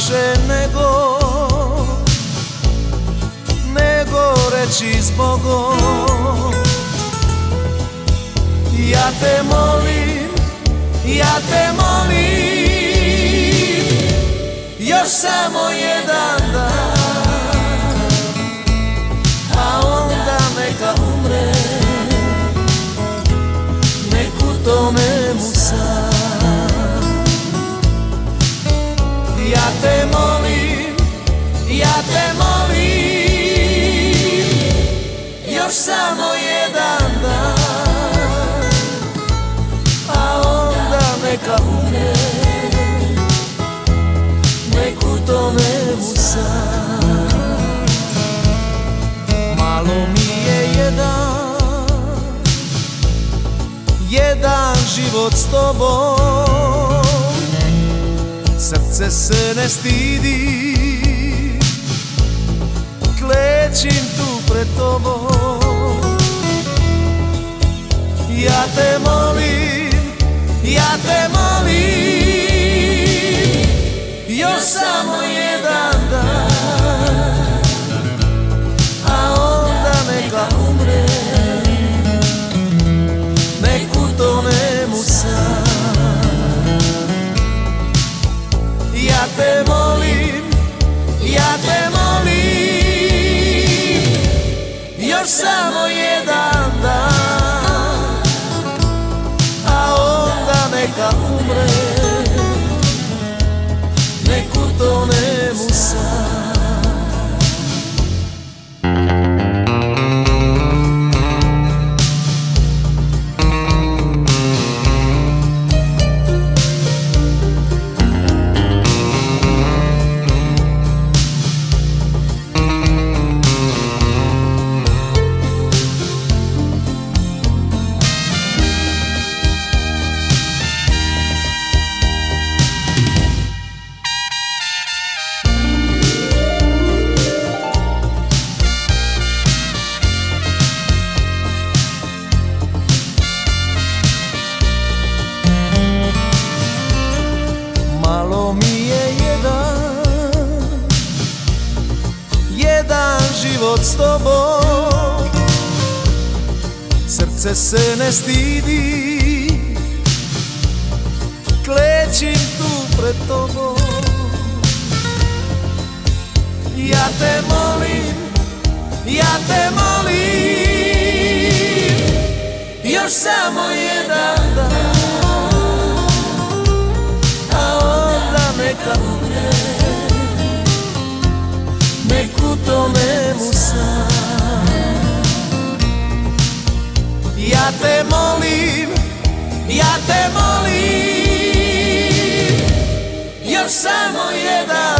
lakše nego reći zbogom. Ja te molim, još samo jedan dan, a onda neka umre, nek utone mu san. Ja te molim, još samo jedan dan, a onda neka umre, nek utone mu san. Malo mi je jedan život s tobom, srce se ne stidi, klećim tu pred tobom. Ja te molim, još samo jedan dan, a onda neka umre, nek utone mu san. Ja te molim, još samo jedan dan, a onda neka umre, nek utone mu san. Malo mi je jedan život s tobom, srce se ne stidi, klećim tu pred tobom. Ja te molim, još samo jedan dan, a onda neka umre, nek utone mu san. Ja te molim, još samo jedan